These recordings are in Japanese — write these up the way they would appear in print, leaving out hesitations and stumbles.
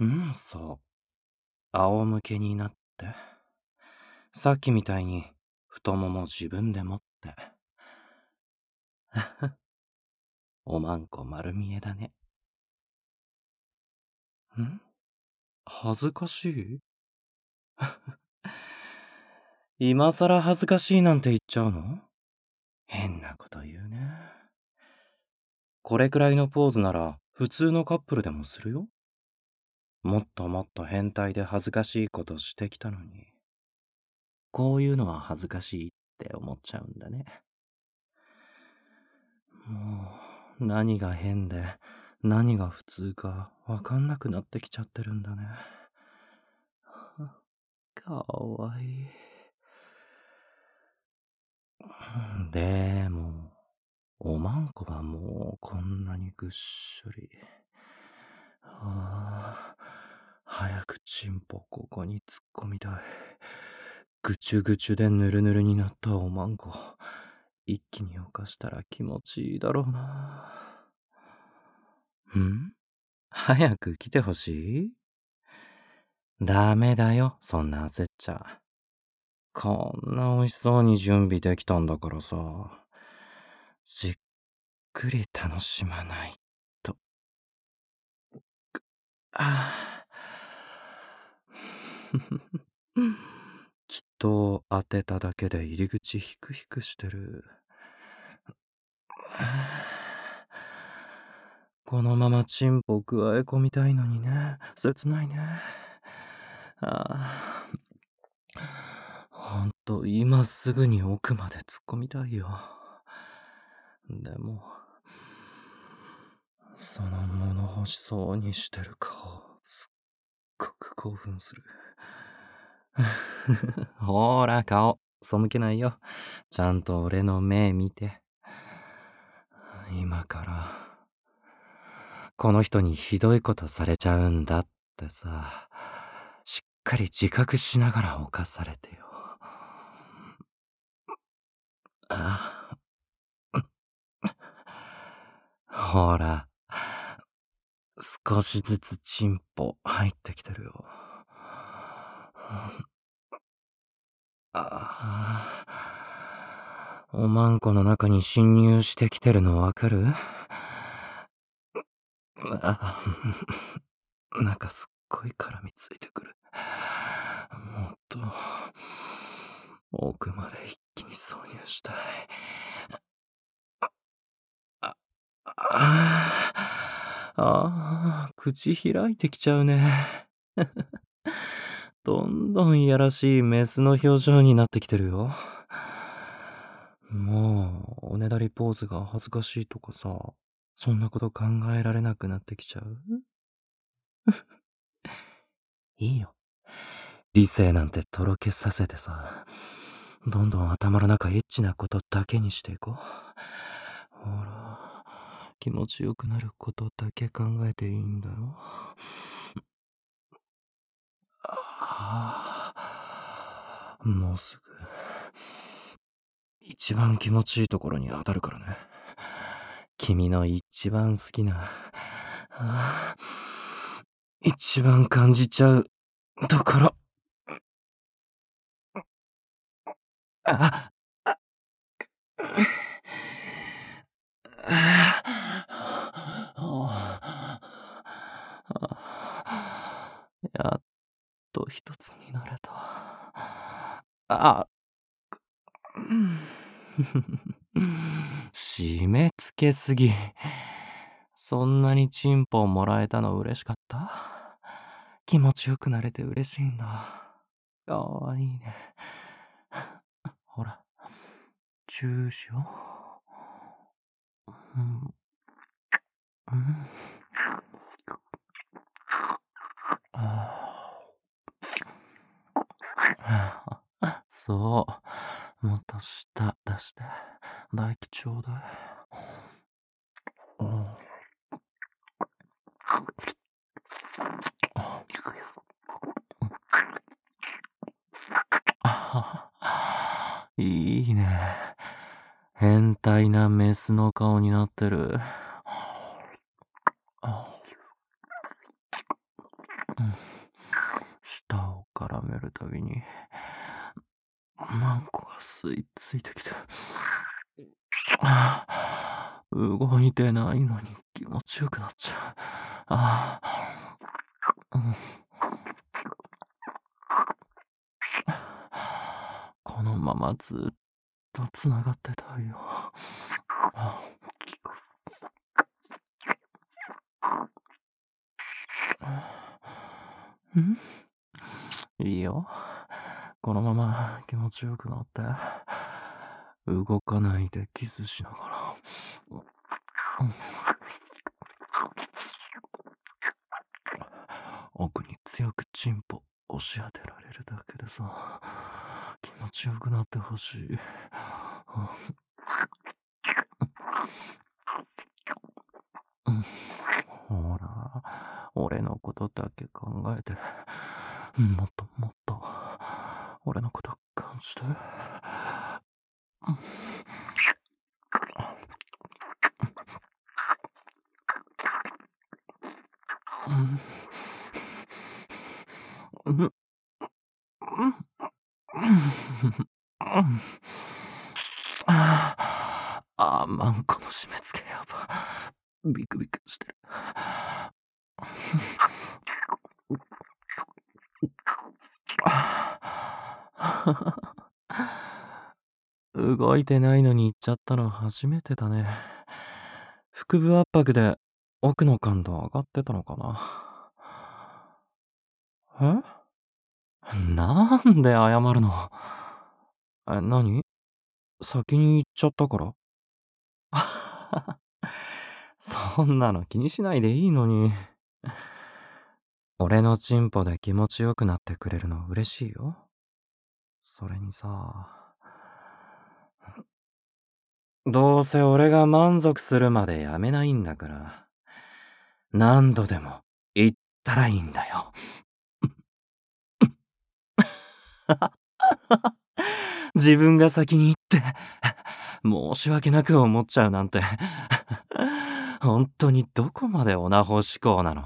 そう。仰向けになって。さっきみたいに太もも自分で持って。おまんこ丸見えだね。恥ずかしい今さら恥ずかしいなんて言っちゃうの？変なこと言うね。これくらいのポーズなら普通のカップルでもするよ。もっともっと変態で恥ずかしいことしてきたのに。こういうのは恥ずかしいって思っちゃうんだね。もう、何が変で、何が普通かわかんなくなってきちゃってるんだね。かわいい。でも、おまんこはもうこんなにぐっしょり。早くチンポここに突っ込みたい。ぐちゅぐちゅでぬるぬるになったおまんこ。一気に犯したら気持ちいいだろうな。早く来てほしい？ダメだよ、そんな焦っちゃ。こんな美味しそうに準備できたんだからさ。じっくり楽しまないと。あきっと当てただけで入り口ヒクヒクしてる。このままチンポ加え込みたいのにね。切ないね。ほんと、今すぐに奥まで突っ込みたいよ。でも、その物欲しそうにしてる顔、すっごく興奮する。ほーら、顔、背けないよ。ちゃんと俺の目見て。今から、この人にひどいことされちゃうんだってさ、しっかり自覚しながら犯されてよ。あほら、少しずつチンポ入ってきてるよ。おまんこの中に侵入してきてるのわかる？なんかすっごい絡みついてくる。もっと、奥まで一気に挿入したい。口開いてきちゃうね。どんどんいやらしいメスの表情になってきてるよ。もう、おねだりポーズが恥ずかしいとかさ、そんなこと考えられなくなってきちゃう？いいよ。理性なんてとろけさせてさ、どんどん頭の中エッチなことだけにしていこう。ほら、気持ちよくなることだけ考えていいんだよ。もうすぐ、一番気持ちいいところに当たるからね。君の一番好きな、一番感じちゃうところ。あ、あ、やっと一つになれた。あ、締め付けすぎ。そんなにチンポもらえたの嬉しかった？気持ちよくなれて嬉しいんだ。かわいいね。ほら、チューしよう。うん。そう。もっと舌出して。唾液ちょうだい。いいね。変態なメスの顔になってる。 舌を絡めるたびに、マンコが吸い付いてきて、動いてないのに気持ちよくなっちゃう。ああ、うん、このままずっと繋がってたいよ。あんいいよ。このまま気持ちよくなって、動かないでキスしながら、うん奥に強くチンポ押し当てられるだけでさ、気持ちよくなってほしい。うん、ほら、俺のことだけ考えて、もっともっと、俺のこと感じて。うん、うん、マンコの締め付けやば。ビクビクしてる。動いてないのに行っちゃったの初めてだね。腹部圧迫で奥の感度上がってたのかな。なんで謝るの？何？先に行っちゃったから？そんなの気にしないでいいのに。俺のチンポで気持ちよくなってくれるの嬉しいよ。それにさ、どうせ俺が満足するまでやめないんだから、何度でも言ったらいいんだよ。自分が先に言って、申し訳なく思っちゃうなんて、本当にどこまでオナホ志向なの？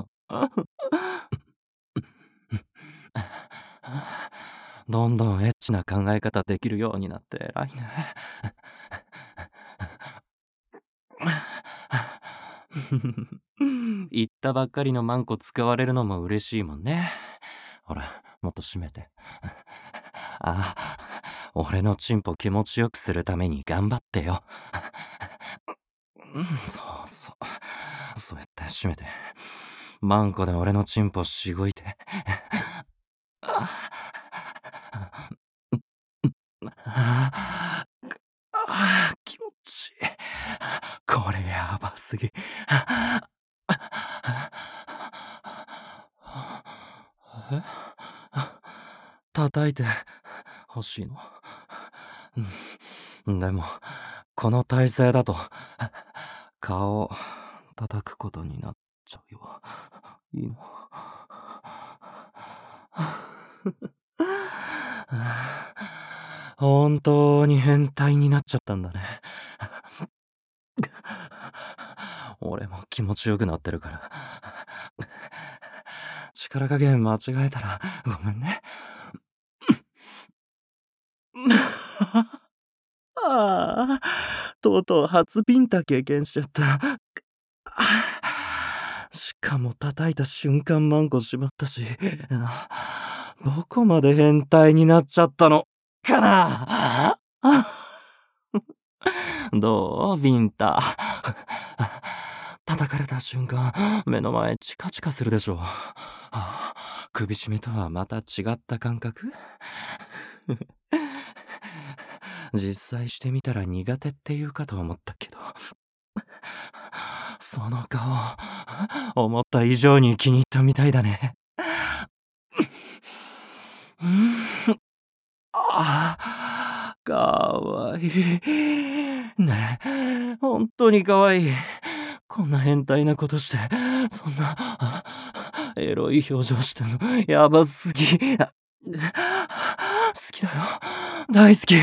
どんどんエッチな考え方できるようになって偉いね。言ったばっかりのマンコ使われるのも嬉しいもんね。ほら、もっと締めて。俺のチンポ気持ちよくするために頑張ってよ。そうそう。そうやって締めて。マンコで俺のチンポしごいて。気持ちいい。これやばすぎ。え叩いて欲しいの？でも、この体勢だと、顔叩くことになっちゃうよ。いいの？本当に変態になっちゃったんだね。俺も気持ちよくなってるから。力加減間違えたらごめんね。とうとう初ビンタ経験しちゃった。しかも叩いた瞬間マンコしまったし、どこまで変態になっちゃったのかな。どうビンタ。叩かれた瞬間、目の前チカチカするでしょ。首絞めとはまた違った感覚？実際してみたら苦手って言うかと思ったけど、その顔、思った以上に気に入ったみたいだね。かわいい。ねえ、本当にかわいい。こんな変態なことして、そんな、エロい表情してんの、やばすぎ。好きだよ。大好き。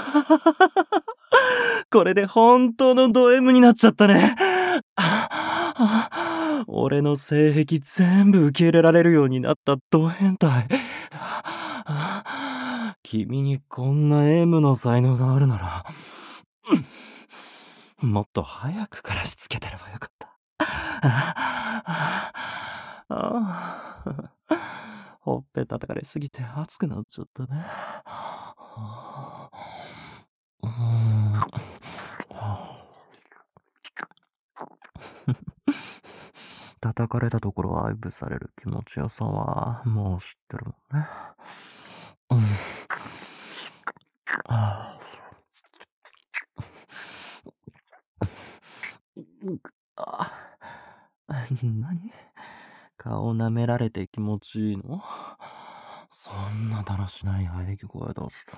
これで本当のド M になっちゃったね。 俺の性癖全部受け入れられるようになったド変態。君にこんな M の才能があるなら、もっと早くからしつけてればよかった。ほっぺ叩かれすぎて熱くなっちゃったね。うーん叩かれたところを愛撫される気持ちよさはもう知ってるもんね。うん。ああ何顔舐められて気持ちいいの？そんなだらしない喘ぎ声出した。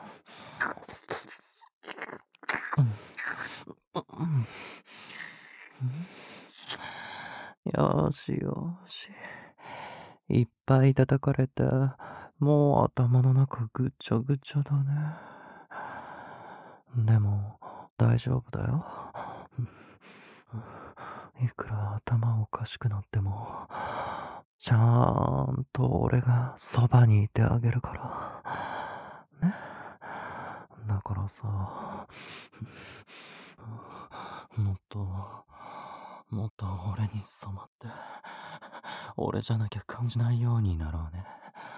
よしよし。いっぱい叩かれて、もう頭の中ぐちゃぐちゃだね。でも、大丈夫だよ。いくら頭おかしくなっても、ちゃんと俺がそばにいてあげるから。ね。だからさ、もっと俺に染まって、俺じゃなきゃ感じないようになろうね。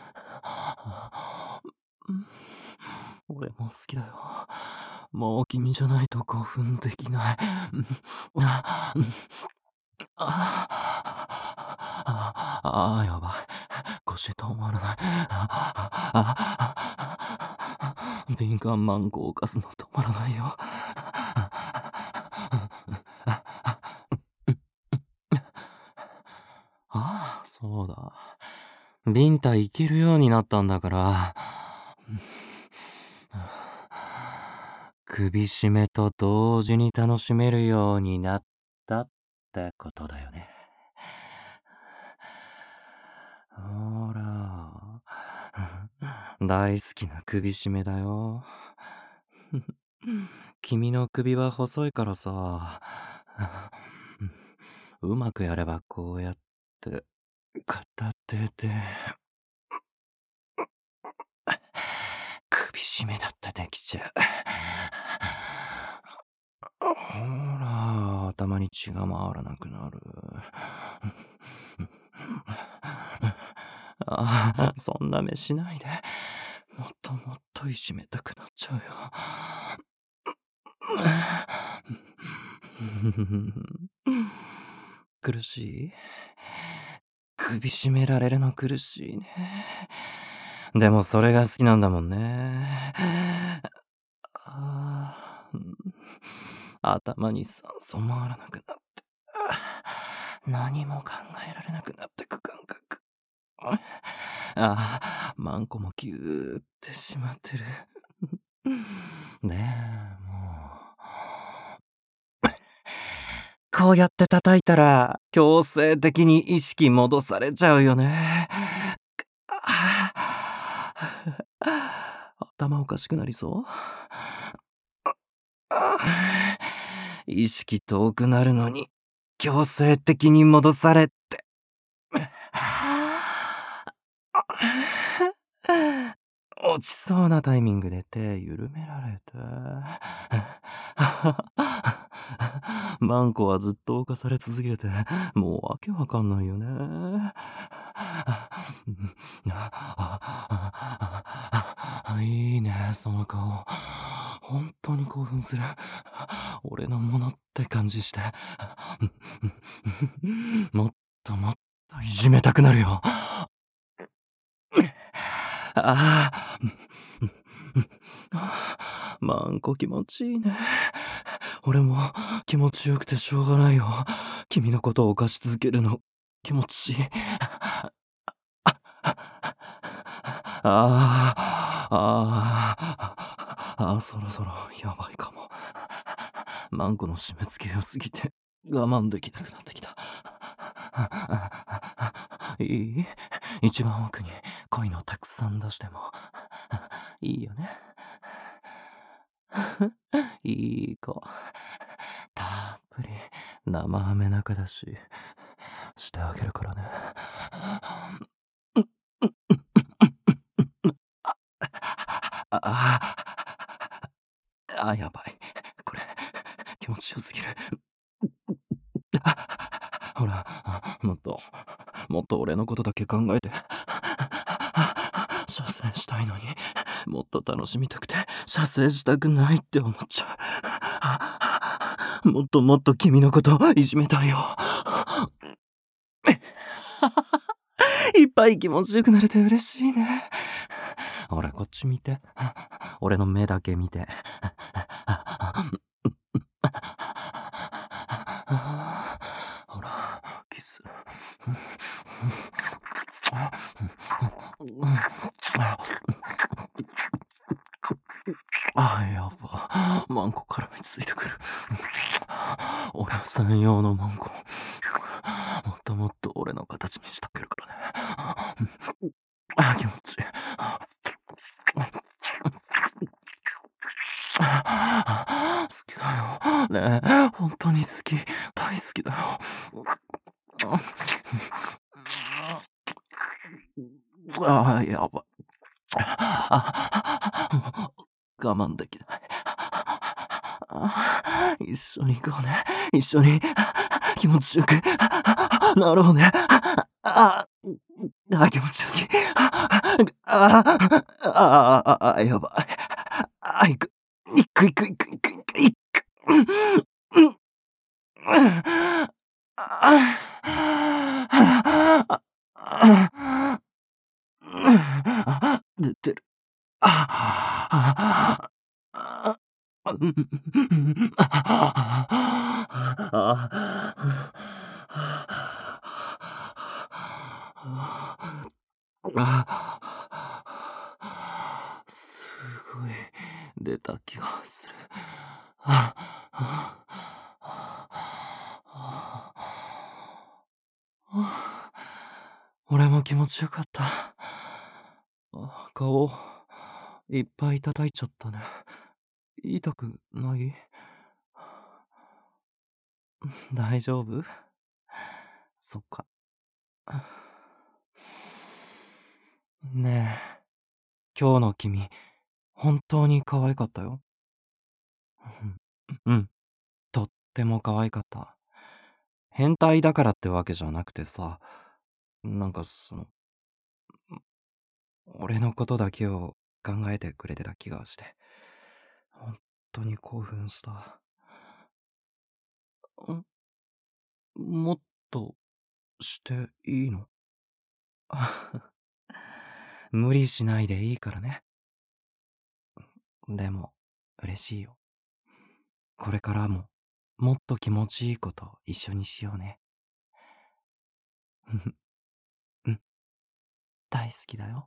俺も好きだよ。もう君じゃないと興奮できない。やばい。腰止まらない。敏感マンゴーを犯すの止まらないよ。そうだ。ビンタいけるようになったんだから、首絞めと同時に楽しめるようになったってことだよね。ほら、大好きな首絞めだよ。君の首は細いからさ、うまくやればこうやって片手で首絞めだってできちゃう。ほら、頭に血が回らなくなる。そんな目しないで。もっともっといじめたくなっちゃうよ。苦しい？首絞められるの苦しいね。でもそれが好きなんだもんね。頭に酸素回らなくなって、何も考えられなくなってく感覚。マンコもギューってしまってる。ねえ、こうやって叩いたら、強制的に意識戻されちゃうよね。頭おかしくなりそう？意識遠くなるのに、強制的に戻されて。落ちそうなタイミングで手緩められて。マンコはずっと犯され続けて、もうわけわかんないよね。いいね、その顔。本当に興奮する。俺のものって感じして。もっともっといじめたくなるよ。マンコ気持ちいいね。俺も気持ちよくてしょうがないよ。君のことを犯し続けるの気持ちいい。そろそろやばいかも。マンコの締め付け良すぎて我慢できなくなってきた。いい？一番奥に恋のたくさん出してもいいよね。いい子。たっぷり生飴中だし、 してあげるからね。やばい。これ、気持ちよすぎる。ほら、もっと俺のことだけ考えて。射精したいのに、もっと楽しみたくて、射精したくないって思っちゃう。もっともっと君のこといじめたいよ。いっぱい気持ちよくなれて嬉しいね。ほら、こっち見て。俺の目だけ見て。ほら、キス。やば。マンコ絡みついてくる。俺専用のマンコ。もっともっと俺の形にしてあげるからね。気持ちいい。好きだよ。ねえ、本当に好き。大好きだよ。やばい。我慢できない。一緒に行こうね。一緒に気持ちよくなろうね。気持ちよすぎ。やばい。行く。行く行く行く行く行く行く。出てる。すごい出た気がする。俺も気持ちよかった。顔、いっぱい叩いちゃったね。痛くない？大丈夫？そっか。ねえ、今日の君、本当に可愛かったよ。うん、とっても可愛かった。変態だからってわけじゃなくてさ、なんか俺のことだけを考えてくれてた気がして、本当に興奮した。もっとしていいの？無理しないでいいからね。でも、嬉しいよ。これからも、もっと気持ちいいこと一緒にしようね。うん、大好きだよ。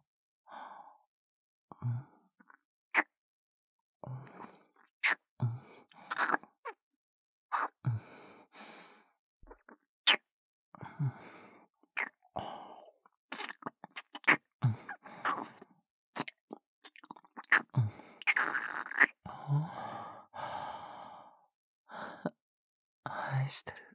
愛してる。